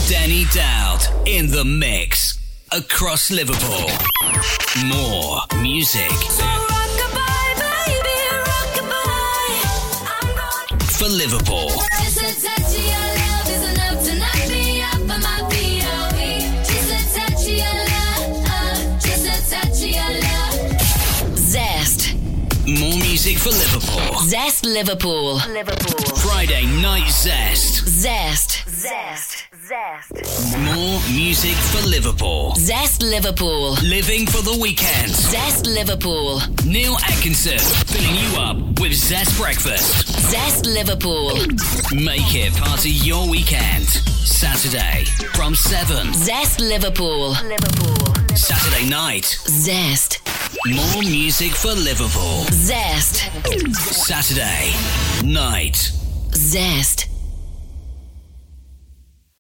Danny Dowd in the mix across Liverpool. More music for Liverpool. Zest. More music for Liverpool. Zest Liverpool. Friday Night Zest. Zest. More music for Liverpool. Zest Liverpool. Living for the weekend. Zest Liverpool. Neil Atkinson filling you up with Zest Breakfast. Zest Liverpool. Make it part of your weekend. Saturday from 7. Zest Liverpool. Saturday night. Zest. More music for Liverpool. Zest. Saturday night. Zest.